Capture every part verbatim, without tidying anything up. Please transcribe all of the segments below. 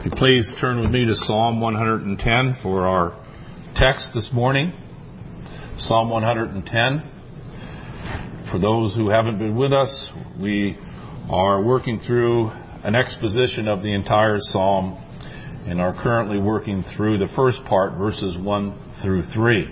If you please turn with me to Psalm one hundred ten for our text this morning. Psalm one hundred ten. For those who haven't been with us, we are working through an exposition of the entire psalm and are currently working through the first part, verses one through three.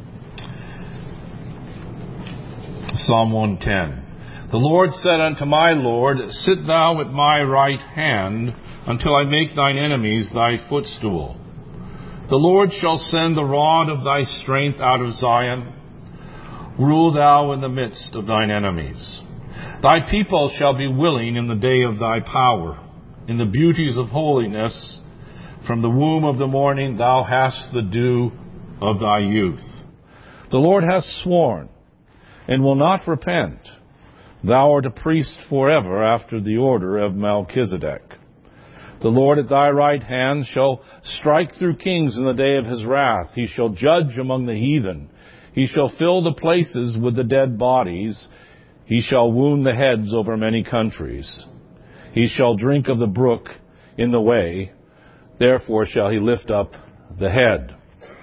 Psalm one ten. The Lord said unto my Lord, Sit thou at my right hand, until I make thine enemies thy footstool. The Lord shall send the rod of thy strength out of Zion. Rule thou in the midst of thine enemies. Thy people shall be willing in the day of thy power. In the beauties of holiness, from the womb of the morning thou hast the dew of thy youth. The Lord hath sworn, and will not repent. Thou art a priest forever after the order of Melchizedek. The Lord at thy right hand shall strike through kings in the day of his wrath. He shall judge among the heathen. He shall fill the places with the dead bodies. He shall wound the heads over many countries. He shall drink of the brook in the way. Therefore shall he lift up the head.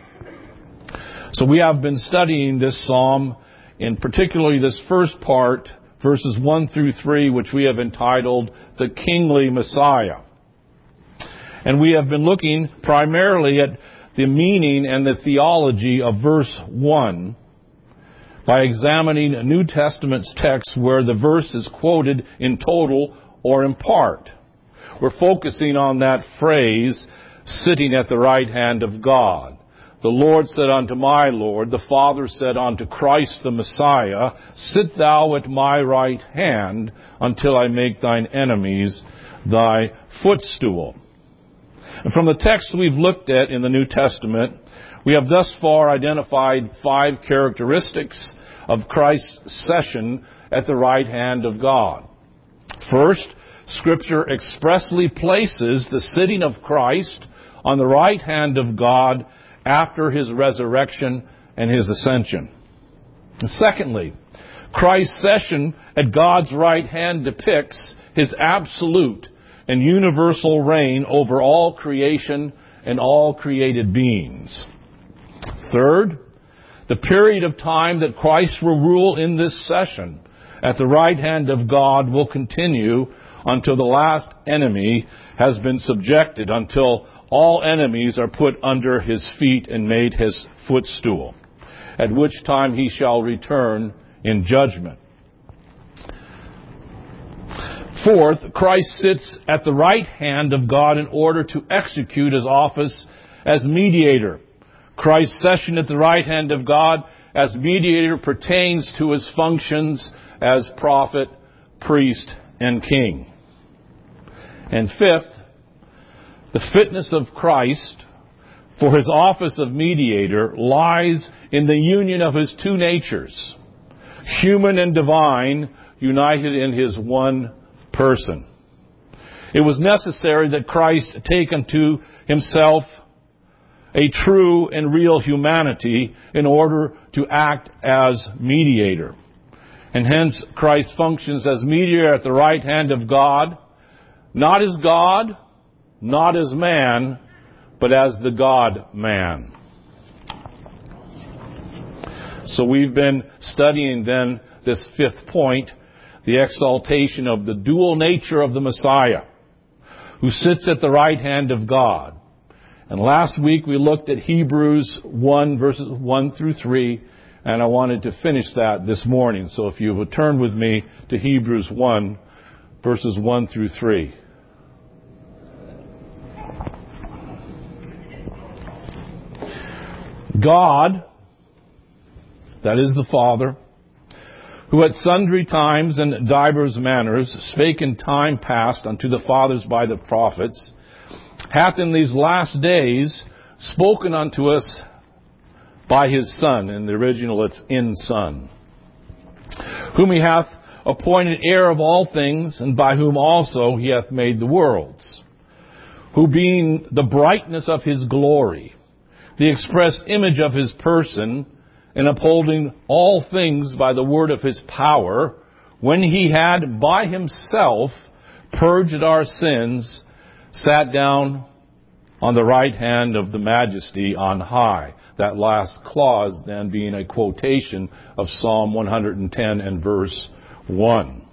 So we have been studying this psalm, in particularly this first part, verses one through three, which we have entitled The Kingly Messiah. And we have been looking primarily at the meaning and the theology of verse one by examining a New Testament's text where the verse is quoted in total or in part. We're focusing on that phrase, sitting at the right hand of God. The Lord said unto my Lord, the Father said unto Christ the Messiah, Sit thou at my right hand until I make thine enemies thy footstool. And from the text we've looked at in the New Testament, we have thus far identified five characteristics of Christ's session at the right hand of God. First, Scripture expressly places the sitting of Christ on the right hand of God after his resurrection and his ascension. And secondly, Christ's session at God's right hand depicts his absolute and universal reign over all creation and all created beings. Third, the period of time that Christ will rule in this session at the right hand of God will continue until the last enemy has been subjected, until all enemies are put under his feet and made his footstool, at which time he shall return in judgment. Fourth, Christ sits at the right hand of God in order to execute his office as mediator. Christ's session at the right hand of God as mediator pertains to his functions as prophet, priest, and king. And fifth, the fitness of Christ for his office of mediator lies in the union of his two natures, human and divine, united in his one person. It was necessary that Christ take unto himself a true and real humanity in order to act as mediator. And hence Christ functions as mediator at the right hand of God, not as God, not as man, but as the God-man. So we've been studying then this fifth point, the exaltation of the dual nature of the Messiah, who sits at the right hand of God. And last week we looked at Hebrews one, verses one through three, and I wanted to finish that this morning. So if you would turn with me to Hebrews one, verses one through three. God, that is the Father, who at sundry times and divers manners spake in time past unto the fathers by the prophets, hath in these last days spoken unto us by his Son. In the original it's in Son. Whom he hath appointed heir of all things, and by whom also he hath made the worlds. Who being the brightness of his glory, the express image of his person, and upholding all things by the word of his power, when he had by himself purged our sins, sat down on the right hand of the Majesty on high. That last clause then being a quotation of Psalm one hundred ten and verse one.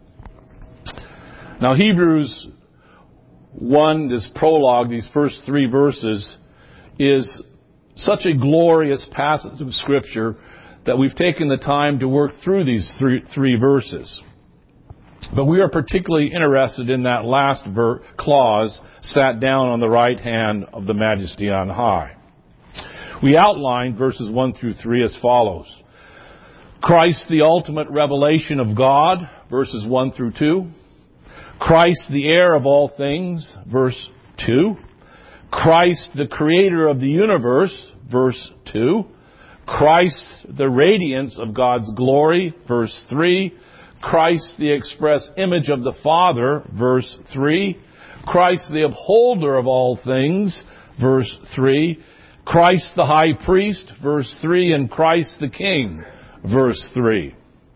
Now Hebrews one, this prologue, these first three verses, is such a glorious passage of Scripture that we've taken the time to work through these three, three verses. But we are particularly interested in that last ver- clause, sat down on the right hand of the Majesty on high. We outlined verses one through three as follows. Christ, the ultimate revelation of God, verses one through two. Christ, the heir of all things, verse two. Christ, the creator of the universe, verse two. Christ, the radiance of God's glory, verse three. Christ, the express image of the Father, verse three. Christ, the upholder of all things, verse three. Christ, the high priest, verse three. And Christ, the king, verse three.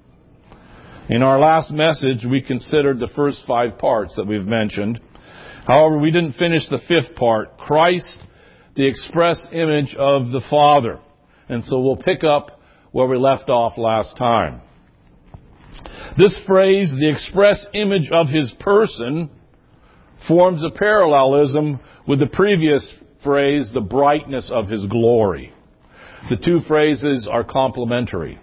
In our last message, we considered the first five parts that we've mentioned. However, we didn't finish the fifth part, Christ, the express image of the Father. And so we'll pick up where we left off last time. This phrase, the express image of His person, forms a parallelism with the previous phrase, the brightness of His glory. The two phrases are complementary.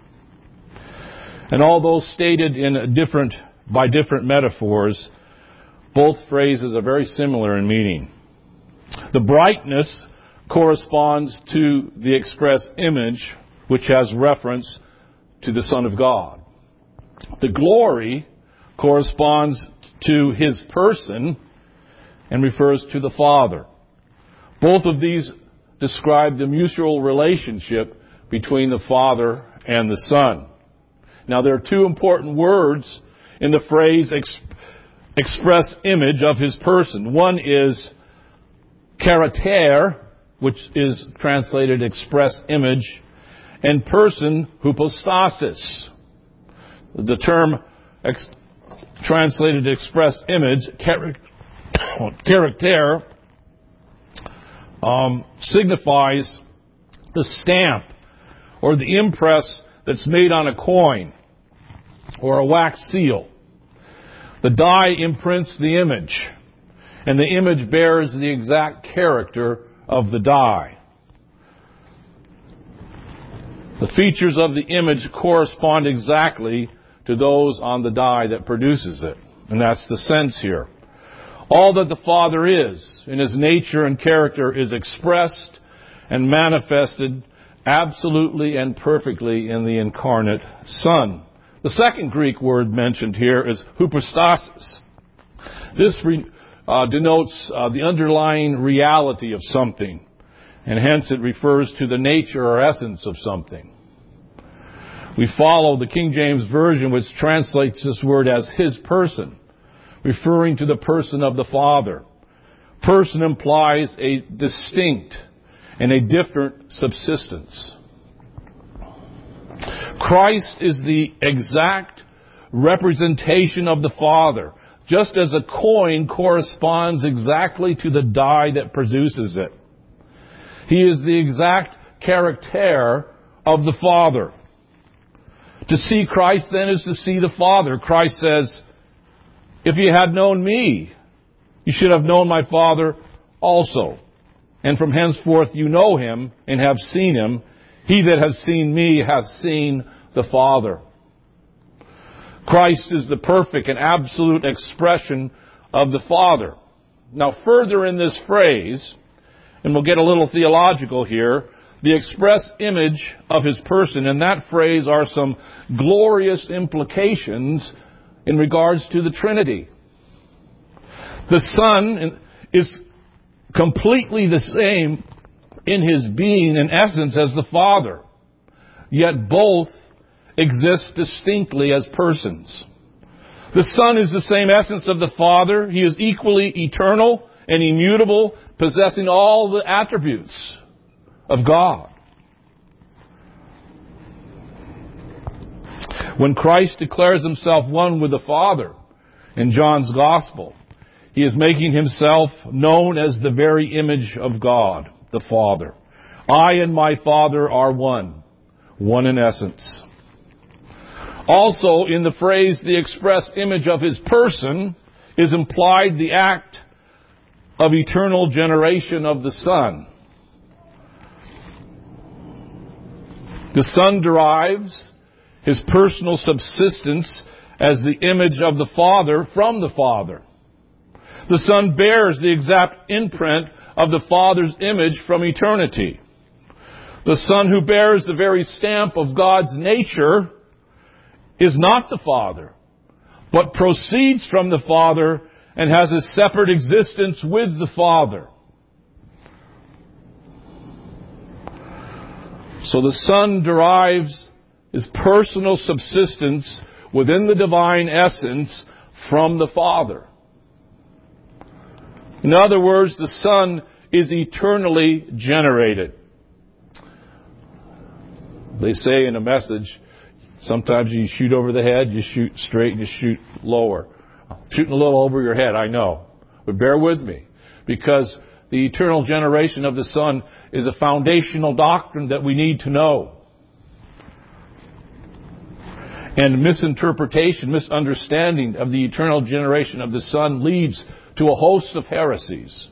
And although stated in different, by different metaphors, both phrases are very similar in meaning. The brightness corresponds to the express image, which has reference to the Son of God. The glory corresponds to His person and refers to the Father. Both of these describe the mutual relationship between the Father and the Son. Now, there are two important words in the phrase ex- express image of His person. One is character, which is translated express image, and person, hypostasis. The term ex- translated express image, char- character, um, signifies the stamp or the impress that's made on a coin or a wax seal. The die imprints the image, and the image bears the exact character of the die. The features of the image correspond exactly to those on the die that produces it. And that's the sense here. All that the Father is in His nature and character is expressed and manifested absolutely and perfectly in the incarnate Son. The second Greek word mentioned here is hypostasis. This re, uh, denotes uh, the underlying reality of something, and hence it refers to the nature or essence of something. We follow the King James Version, which translates this word as His person, referring to the person of the Father. Person implies a distinct and a different subsistence. Christ is the exact representation of the Father, just as a coin corresponds exactly to the die that produces it. He is the exact character of the Father. To see Christ then is to see the Father. Christ says, if you had known me, you should have known my Father also. And from henceforth you know Him and have seen Him. He that has seen me has seen the Father. Christ is the perfect and absolute expression of the Father. Now further in this phrase, and we'll get a little theological here, the express image of His person, in that phrase are some glorious implications in regards to the Trinity. The Son is completely the same in His being and essence as the Father, yet both exist distinctly as persons. The Son is the same essence of the Father. He is equally eternal and immutable, possessing all the attributes of God. When Christ declares Himself one with the Father in John's Gospel, He is making himself known as the very image of God, the Father. I and my Father are one, one in essence. Also, in the phrase, the express image of his person, is implied the act of eternal generation of the Son. The Son derives his personal subsistence as the image of the Father from the Father. The Son bears the exact imprint of the Father's image from eternity. The Son, who bears the very stamp of God's nature, is not the Father, but proceeds from the Father and has a separate existence with the Father. So the Son derives his personal subsistence within the divine essence from the Father. In other words, the Son is eternally generated. They say in a message, sometimes you shoot over the head, you shoot straight, and you shoot lower. Shooting a little over your head, I know. But bear with me, because the eternal generation of the Son is a foundational doctrine that we need to know. And misinterpretation, misunderstanding of the eternal generation of the Son leads to a host of heresies.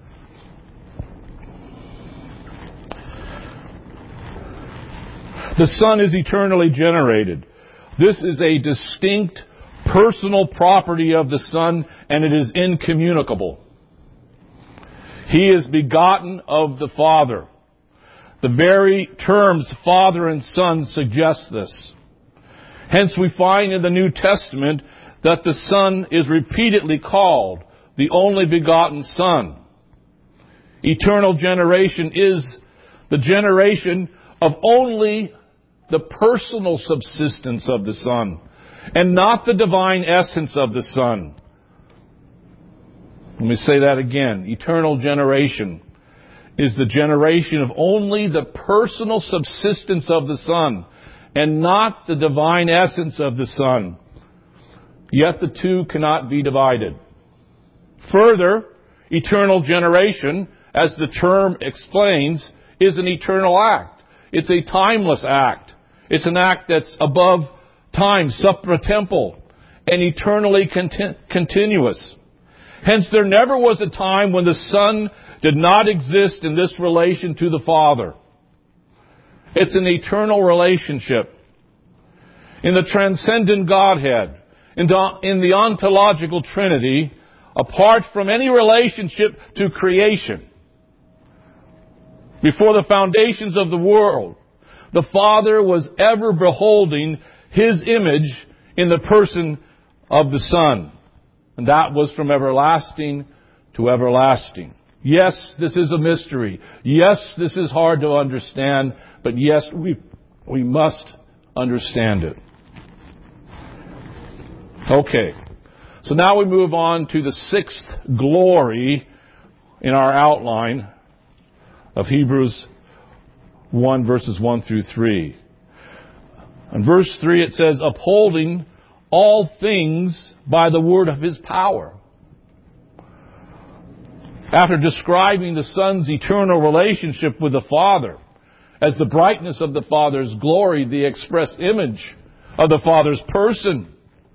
The Son is eternally generated. This is a distinct personal property of the Son, and it is incommunicable. He is begotten of the Father. The very terms Father and Son suggest this. Hence we find in the New Testament that the Son is repeatedly called the only begotten Son. Eternal generation is the generation of only the personal subsistence of the Son, and not the divine essence of the Son. Let me say that again. Eternal generation is the generation of only the personal subsistence of the Son, and not the divine essence of the Son. Yet the two cannot be divided. Further, eternal generation, as the term explains, is an eternal act. It's a timeless act. It's an act that's above time, supratemporal, and eternally conti- continuous. Hence, there never was a time when the Son did not exist in this relation to the Father. It's an eternal relationship. In the transcendent Godhead, in the, in the ontological Trinity, apart from any relationship to creation, before the foundations of the world, the Father was ever beholding His image in the person of the Son. And that was from everlasting to everlasting. Yes, this is a mystery. Yes, this is hard to understand. But yes, we, we must understand it. Okay. So now we move on to the sixth glory in our outline of Hebrews one, verses one through three. In verse three it says, upholding all things by the word of His power. After describing the Son's eternal relationship with the Father as the brightness of the Father's glory, the express image of the Father's person,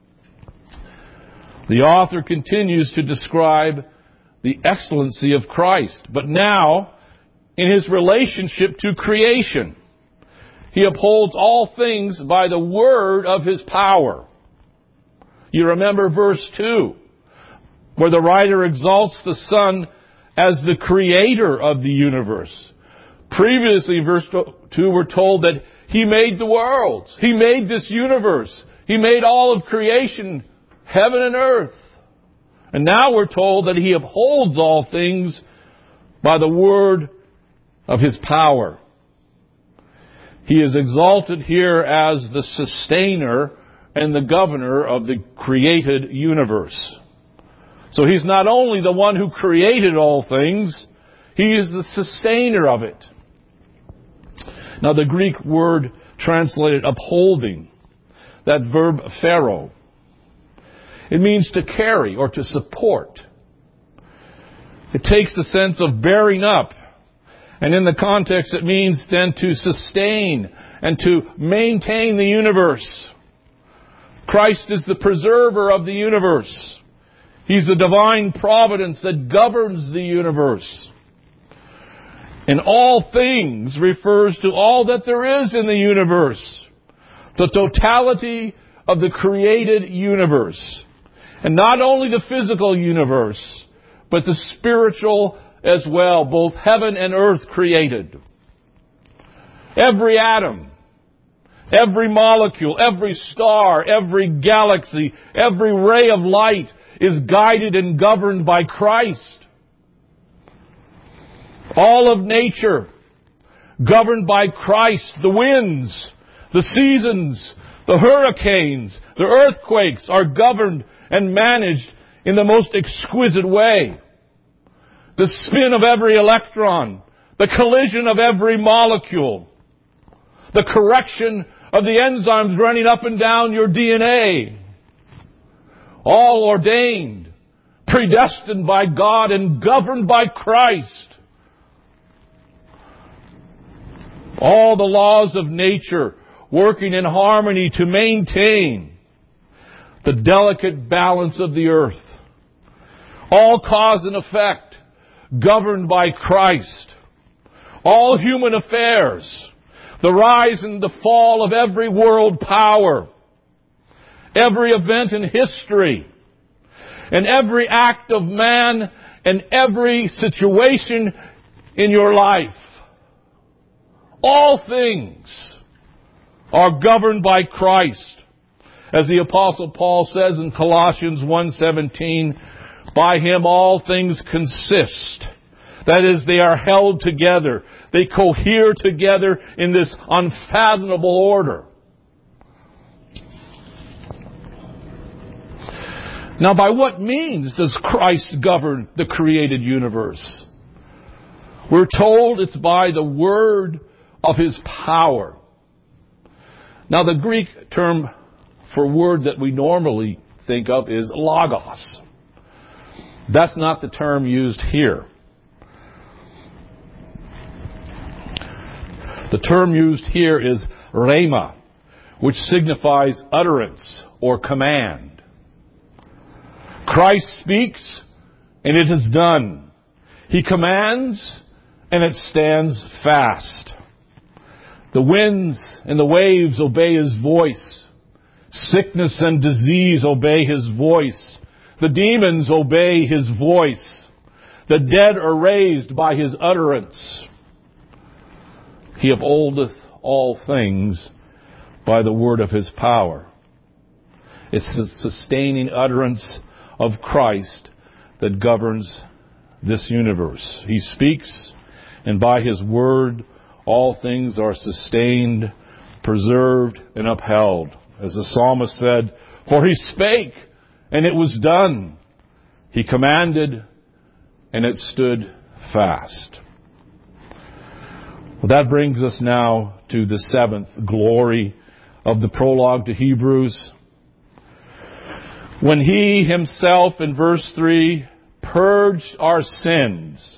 the author continues to describe the excellency of Christ. But now, in His relationship to creation, He upholds all things by the word of His power. You remember verse two, where the writer exalts the Son as the creator of the universe. Previously, verse two, we're told that He made the worlds. He made this universe. He made all of creation, heaven and earth. And now we're told that He upholds all things by the word of His power. He is exalted here as the sustainer and the governor of the created universe. So He's not only the one who created all things, He is the sustainer of it. Now the Greek word translated upholding, that verb phero, it means to carry or to support. It takes the sense of bearing up. And in the context, it means then to sustain and to maintain the universe. Christ is the preserver of the universe. He's the divine providence that governs the universe. And all things refers to all that there is in the universe. The totality of the created universe. And not only the physical universe, but the spiritual as well, both heaven and earth created. Every atom, every molecule, every star, every galaxy, every ray of light is guided and governed by Christ. All of nature, governed by Christ. The winds, the seasons, the hurricanes, the earthquakes are governed and managed in the most exquisite way. The spin of every electron, the collision of every molecule, the correction of the enzymes running up and down your D N A. All ordained, predestined by God and governed by Christ. All the laws of nature working in harmony to maintain the delicate balance of the earth. All cause and effect governed by Christ. All human affairs, the rise and the fall of every world power, every event in history, and every act of man, and every situation in your life. All things are governed by Christ. As the Apostle Paul says in Colossians one seventeen, by Him all things consist. That is, they are held together. They cohere together in this unfathomable order. Now, by what means does Christ govern the created universe? We're told it's by the word of His power. Now, the Greek term for word that we normally think of is logos. That's not the term used here. The term used here is rhema, which signifies utterance or command. Christ speaks, and it is done. He commands, and it stands fast. The winds and the waves obey His voice. Sickness and disease obey His voice. The demons obey His voice. The dead are raised by His utterance. He upholdeth all things by the word of His power. It's the sustaining utterance of Christ that governs this universe. He speaks, and by His word all things are sustained, preserved, and upheld. As the psalmist said, for He spake, and it was done. He commanded, and it stood fast. Well, that brings us now to the seventh glory of the prologue to Hebrews. When He Himself, in verse three, purged our sins.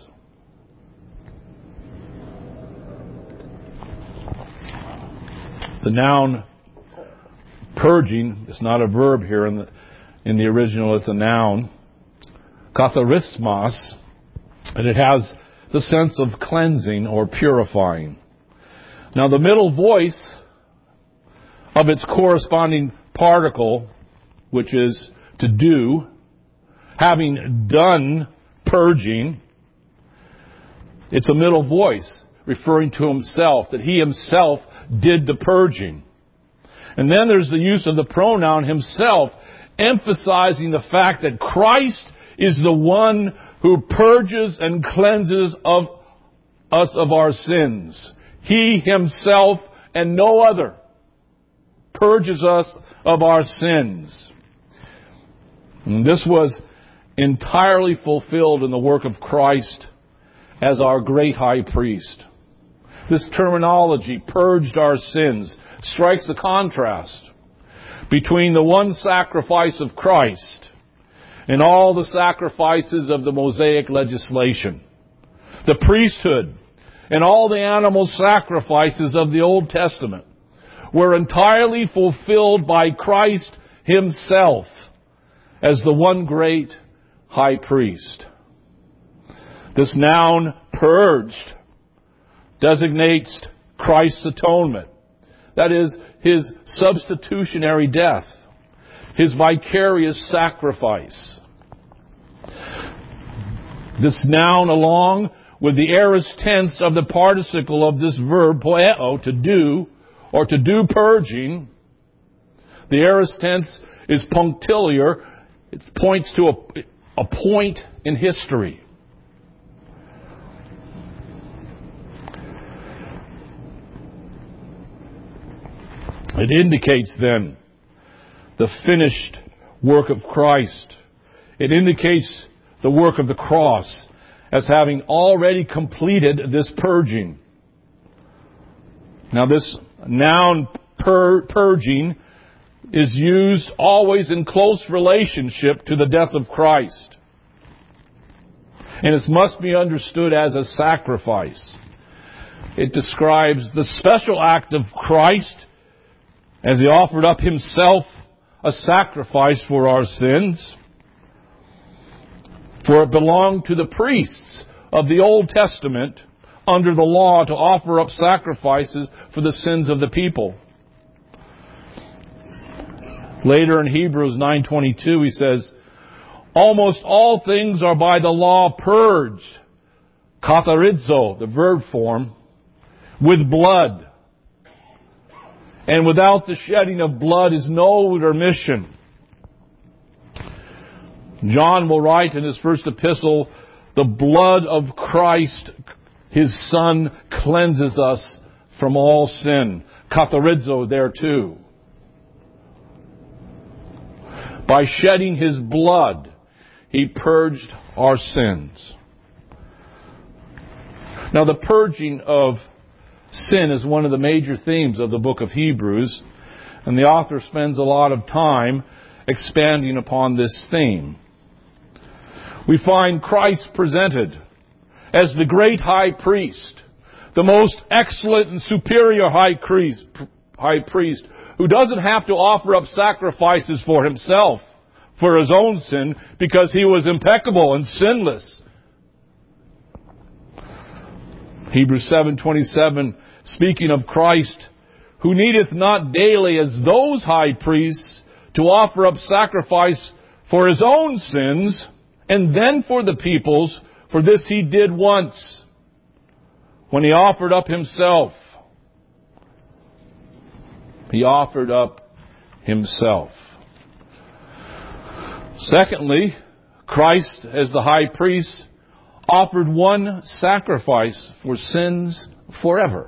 The noun purging is not a verb here in the, in the original, it's a noun. Katharismos, and it has the sense of cleansing or purifying. Now, the middle voice of its corresponding particle, which is to do, having done purging, it's a middle voice referring to Himself, that He Himself did the purging. And then there's the use of the pronoun Himself, emphasizing the fact that Christ is the one who purges and cleanses of us of our sins. He Himself and no other purges us of our sins. And this was entirely fulfilled in the work of Christ as our great high priest. This terminology, purged our sins, strikes a contrast between the one sacrifice of Christ and all the sacrifices of the Mosaic legislation. The priesthood and all the animal sacrifices of the Old Testament were entirely fulfilled by Christ Himself as the one great high priest. This noun, purged, designates Christ's atonement. That is, His substitutionary death, His vicarious sacrifice. This noun, along with the aorist tense of the participle of this verb, poeo, to do, or to do purging. The aorist tense is punctiliar. It points to a, a point in history. It indicates then the finished work of Christ. It indicates the work of the cross as having already completed this purging. Now this noun pur- purging is used always in close relationship to the death of Christ. And it must be understood as a sacrifice. It describes the special act of Christ as He offered up Himself a sacrifice for our sins. For it belonged to the priests of the Old Testament under the law to offer up sacrifices for the sins of the people. Later in Hebrews nine twenty-two he says, almost all things are by the law purged, katharizo, the verb form, with blood. And without the shedding of blood is no remission. John will write in his first epistle, the blood of Christ, His Son, cleanses us from all sin. Katharizo there too. By shedding His blood, He purged our sins. Now the purging of sin is one of the major themes of the book of Hebrews, and the author spends a lot of time expanding upon this theme. We find Christ presented as the great high priest, the most excellent and superior high priest, high priest who doesn't have to offer up sacrifices for Himself, for His own sin, because He was impeccable and sinless. Hebrews seven twenty-seven, speaking of Christ, who needeth not daily as those high priests to offer up sacrifice for His own sins, and then for the people's, for this He did once, when He offered up Himself. He offered up Himself. Secondly, Christ, as the high priest, offered one sacrifice for sins forever.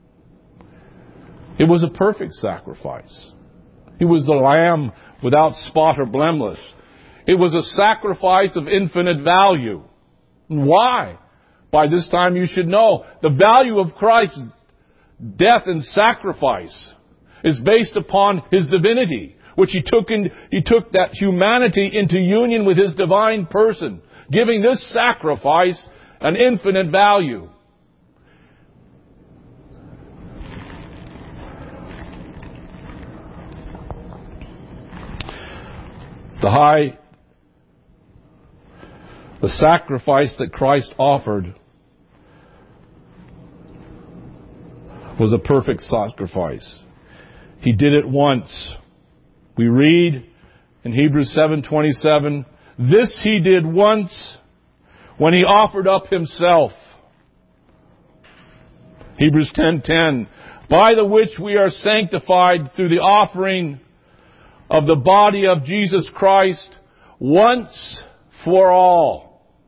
It was a perfect sacrifice. He was the Lamb without spot or blemish. It was a sacrifice of infinite value. Why? By this time you should know the value of Christ's death and sacrifice is based upon His divinity, which He took in, He took that humanity into union with His divine person, giving this sacrifice an infinite value. The high, the sacrifice that Christ offered was a perfect sacrifice. He did it once. We read in Hebrews seven twenty-seven, this He did once when He offered up Himself. Hebrews ten ten, by the which we are sanctified through the offering of the body of Jesus Christ once for all.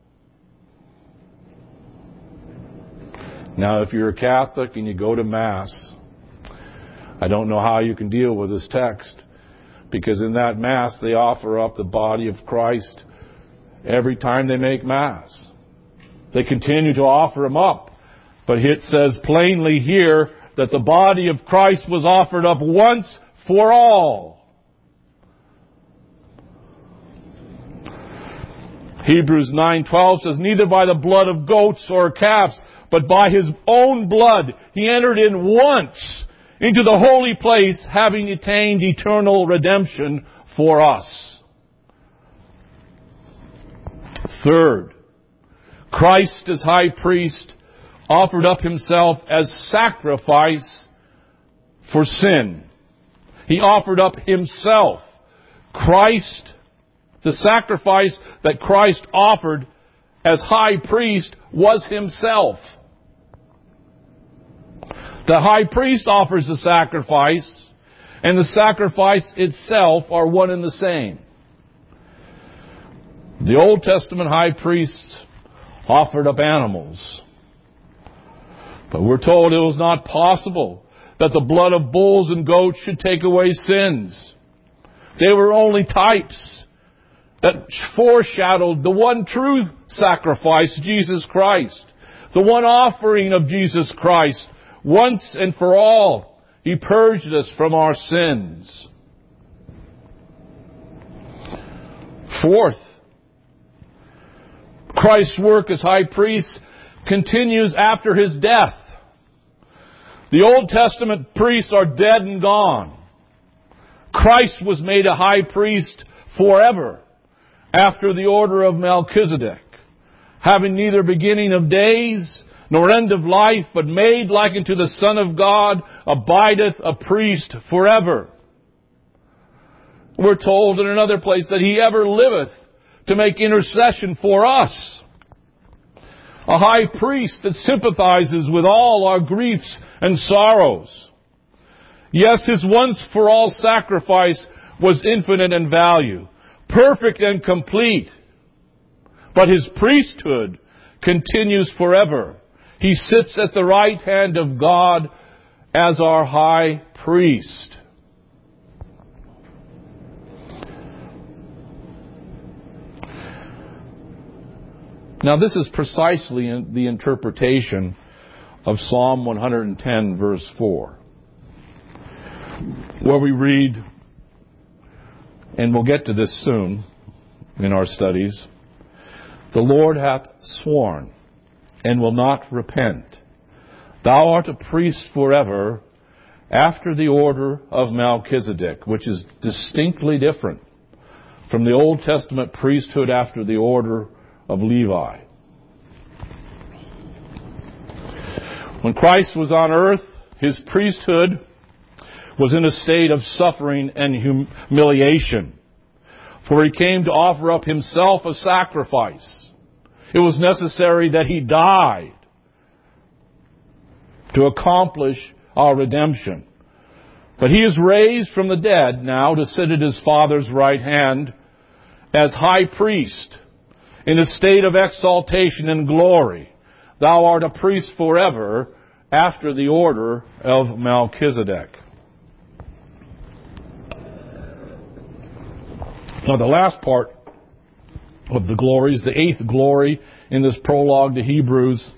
Now, if you're a Catholic and you go to Mass, I don't know how you can deal with this text, because in that Mass they offer up the body of Christ every time they make Mass. They continue to offer Him up. But it says plainly here that the body of Christ was offered up once for all. Hebrews nine twelve says, neither by the blood of goats or calves, but by His own blood He entered in once into the holy place, having attained eternal redemption for us. Third, Christ as high priest offered up Himself as sacrifice for sin. He offered up Himself. Christ, the sacrifice that Christ offered as high priest was Himself. The high priest offers the sacrifice, and the sacrifice itself are one and the same. The Old Testament high priests offered up animals. But we're told it was not possible that the blood of bulls and goats should take away sins. They were only types that foreshadowed the one true sacrifice, Jesus Christ. The one offering of Jesus Christ. Once and for all, He purged us from our sins. Fourth, Christ's work as high priest continues after His death. The Old Testament priests are dead and gone. Christ was made a high priest forever after the order of Melchizedek, having neither beginning of days nor end of life, but made like unto the Son of God, abideth a priest forever. We're told in another place that He ever liveth to make intercession for us. A high priest that sympathizes with all our griefs and sorrows. Yes, His once-for-all sacrifice was infinite in value, perfect and complete. But His priesthood continues forever. He sits at the right hand of God as our high priest. Now, this is precisely the interpretation of Psalm one hundred ten, verse four, where we read, and we'll get to this soon in our studies, the Lord hath sworn and will not repent. Thou art a priest forever after the order of Melchizedek, which is distinctly different from the Old Testament priesthood after the order of Levi. When Christ was on earth, His priesthood was in a state of suffering and humiliation, for He came to offer up Himself a sacrifice. It was necessary that He died to accomplish our redemption. But He is raised from the dead now to sit at His Father's right hand as high priest in a state of exaltation and glory. Thou art a priest forever after the order of Melchizedek. Now, the last part of the glories, the eighth glory in this prologue to Hebrews,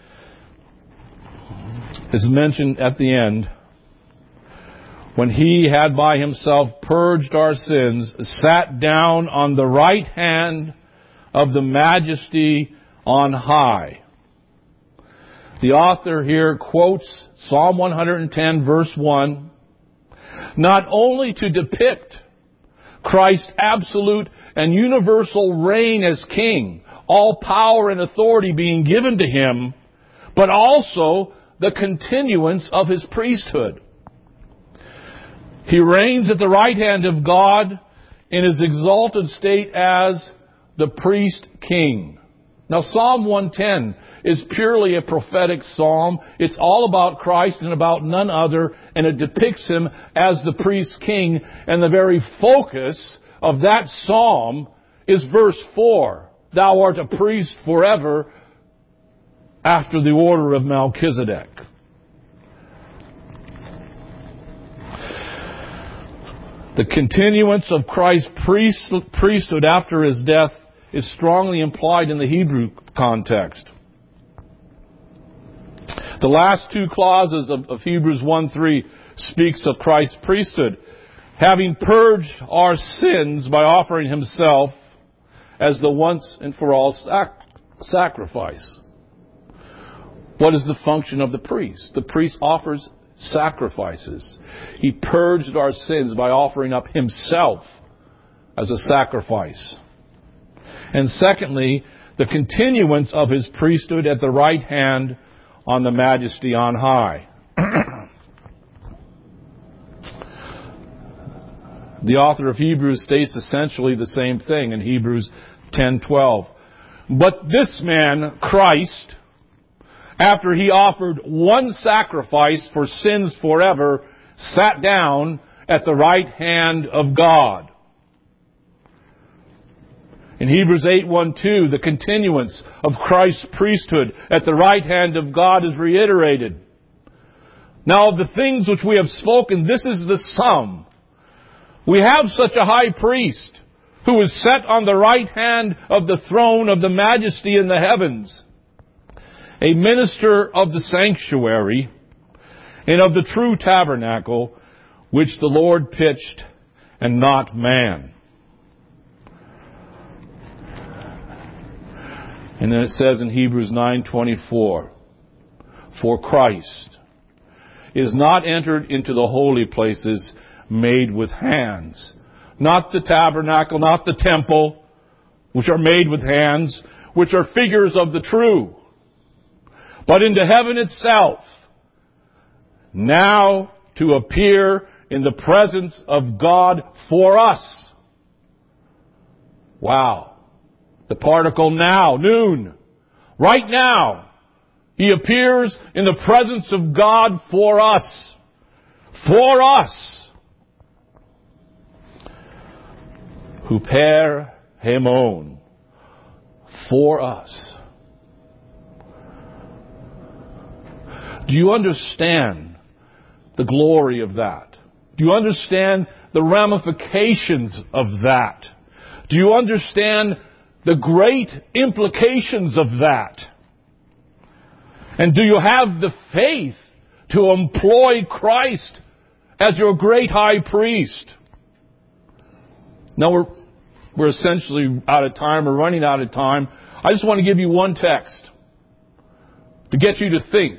is mentioned at the end. When He had by Himself purged our sins, sat down on the right hand of the Majesty on high. The author here quotes Psalm one hundred ten, verse one, not only to depict Christ's absolute and universal reign as King, all power and authority being given to Him, but also the continuance of His priesthood. He reigns at the right hand of God in His exalted state as the priest king. Now, Psalm one ten is purely a prophetic psalm. It's all about Christ and about none other, and it depicts Him as the priest king. And the very focus of that psalm is verse four. Thou art a priest forever after the order of Melchizedek. The continuance of Christ's priesthood after His death is strongly implied in the Hebrew context. The last two clauses of, of Hebrews one three speaks of Christ's priesthood. Having purged our sins by offering Himself as the once and for all sac- sacrifice. What is the function of the priest? The priest offers sacrifices. He purged our sins by offering up himself as a sacrifice. And secondly, the continuance of his priesthood at the right hand on the majesty on high. The author of Hebrews states essentially the same thing in Hebrews ten twelve. But this man, Christ, after he offered one sacrifice for sins forever, sat down at the right hand of God. In Hebrews eight one two, the continuance of Christ's priesthood at the right hand of God is reiterated. Now, of the things which we have spoken, this is the sum. We have such a high priest who is set on the right hand of the throne of the majesty in the heavens, a minister of the sanctuary and of the true tabernacle, which the Lord pitched and not man. And then it says in Hebrews nine twenty-four, for Christ is not entered into the holy places made with hands. Not the tabernacle, not the temple, which are made with hands, which are figures of the true, but into heaven itself, now to appear in the presence of God for us. Wow. The particle now, noon. Right now, he appears in the presence of God for us. For us. Huper hemon. For us. Do you understand the glory of that? Do you understand the ramifications of that? Do you understand the great implications of that? And do you have the faith to employ Christ as your great high priest? Now we're, we're essentially out of time. We're running out of time. I just want to give you one text to get you to think.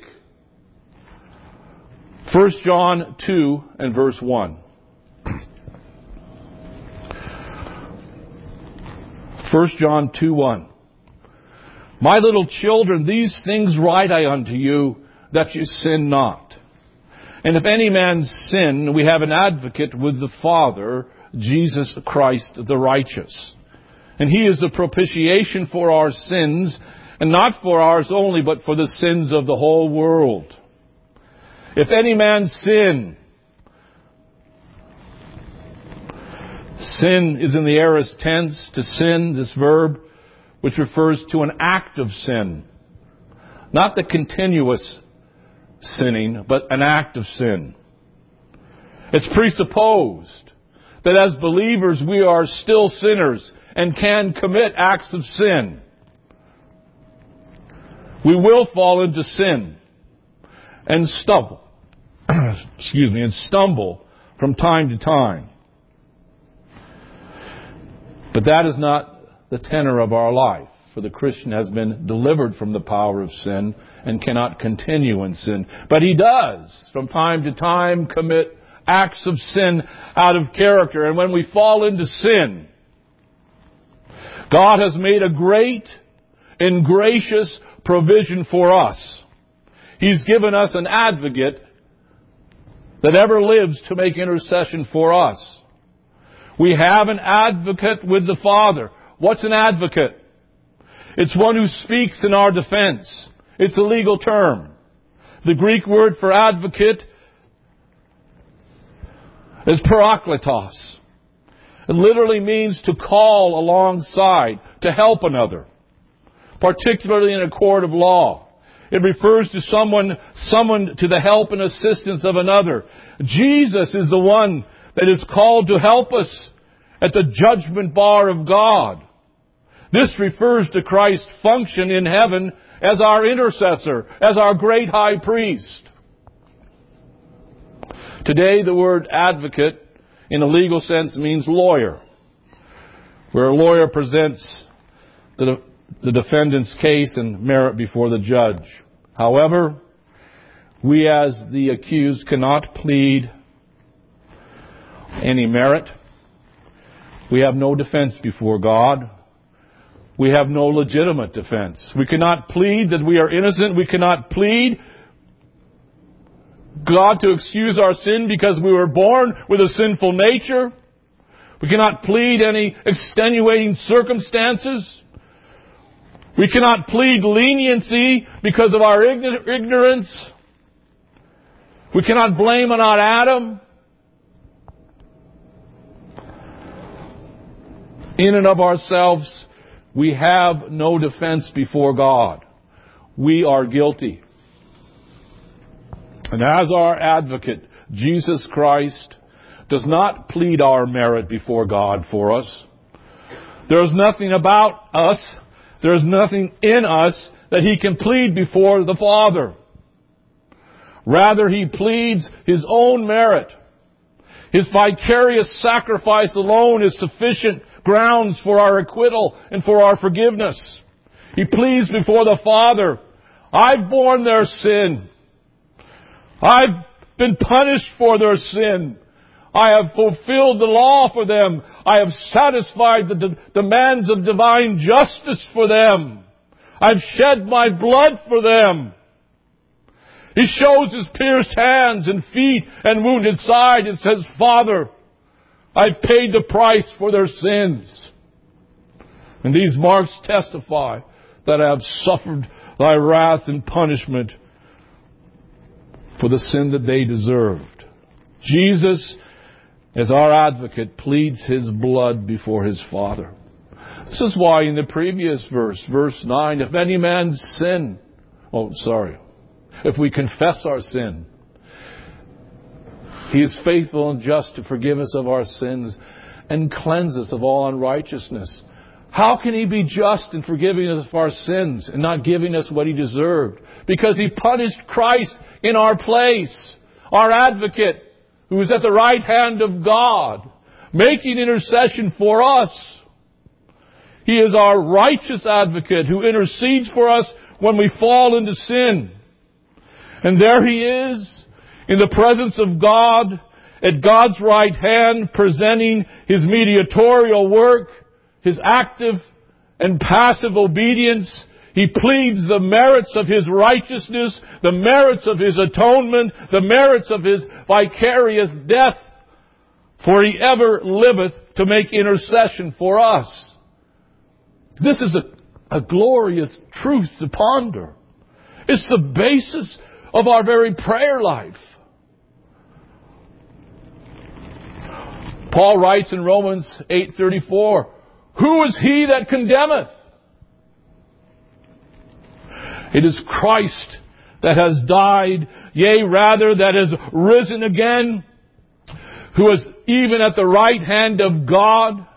First John two and verse one. First John two one. My little children, these things write I unto you, that you sin not. And if any man sin, we have an advocate with the Father, Jesus Christ the righteous. And he is the propitiation for our sins, and not for ours only, but for the sins of the whole world. If any man sin, sin is in the aorist tense, to sin, this verb, which refers to an act of sin. Not the continuous sinning, but an act of sin. It's presupposed that as believers we are still sinners and can commit acts of sin. We will fall into sin and stumble. Excuse me, and stumble from time to time. But that is not the tenor of our life, for the Christian has been delivered from the power of sin and cannot continue in sin. But he does, from time to time, commit acts of sin out of character. And when we fall into sin, God has made a great and gracious provision for us. He's given us an advocate that ever lives to make intercession for us. We have an advocate with the Father. What's an advocate? It's one who speaks in our defense. It's a legal term. The Greek word for advocate is parakletos. It literally means to call alongside, to help another, particularly in a court of law. It refers to someone summoned to the help and assistance of another. Jesus is the one that is called to help us at the judgment bar of God. This refers to Christ's function in heaven as our intercessor, as our great high priest. Today, the word advocate in a legal sense means lawyer, where a lawyer presents the, the defendant's case and merit before the judge. However, we as the accused cannot plead any merit. We have no defense before God. We have no legitimate defense. We cannot plead that we are innocent. We cannot plead God to excuse our sin because we were born with a sinful nature. We cannot plead any extenuating circumstances. We cannot plead leniency because of our ignorance. We cannot blame on Adam. In and of ourselves, we have no defense before God. We are guilty. And as our advocate, Jesus Christ does not plead our merit before God for us. There is nothing about us, there is nothing in us that He can plead before the Father. Rather, He pleads His own merit. His vicarious sacrifice alone is sufficient grounds for our acquittal and for our forgiveness. He pleads before the Father, I've borne their sin. I've been punished for their sin. I have fulfilled the law for them. I have satisfied the de- demands of divine justice for them. I've shed my blood for them. He shows His pierced hands and feet and wounded side and says, Father, I've paid the price for their sins. And these marks testify that I have suffered Thy wrath and punishment for the sin that they deserved. Jesus, as our advocate, pleads His blood before His Father. This is why in the previous verse, verse nine, if any man sin, oh, sorry, if we confess our sin, He is faithful and just to forgive us of our sins and cleanse us of all unrighteousness. How can He be just in forgiving us of our sins and not giving us what He deserved? Because He punished Christ in our place, our advocate, who is at the right hand of God, making intercession for us. He is our righteous advocate who intercedes for us when we fall into sin. And there He is, in the presence of God, at God's right hand, presenting His mediatorial work, His active and passive obedience. He pleads the merits of His righteousness, the merits of His atonement, the merits of His vicarious death, for He ever liveth to make intercession for us. This is a, a glorious truth to ponder. It's the basis of our very prayer life. Paul writes in Romans eight thirty-four, Who is he that condemneth? It is Christ that has died, yea, rather, that has risen again, who is even at the right hand of God,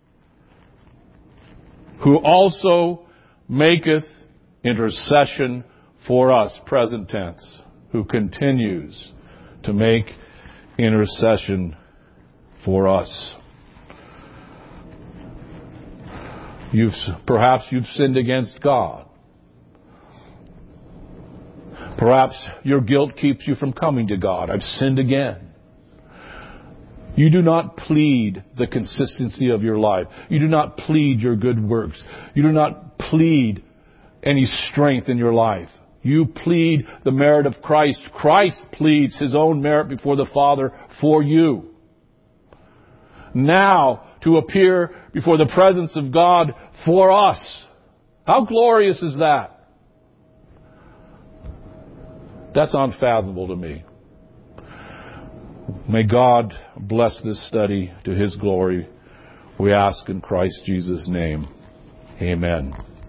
who also maketh intercession for us, present tense, who continues to make intercession for us. You've, perhaps you've sinned against God. Perhaps your guilt keeps you from coming to God. I've sinned again. You do not plead the consistency of your life. You do not plead your good works. You do not plead any strength in your life. You plead the merit of Christ. Christ pleads His own merit before the Father for you. Now, to appear before the presence of God for us. How glorious is that? That's unfathomable to me. May God bless this study to His glory. We ask in Christ Jesus' name. Amen.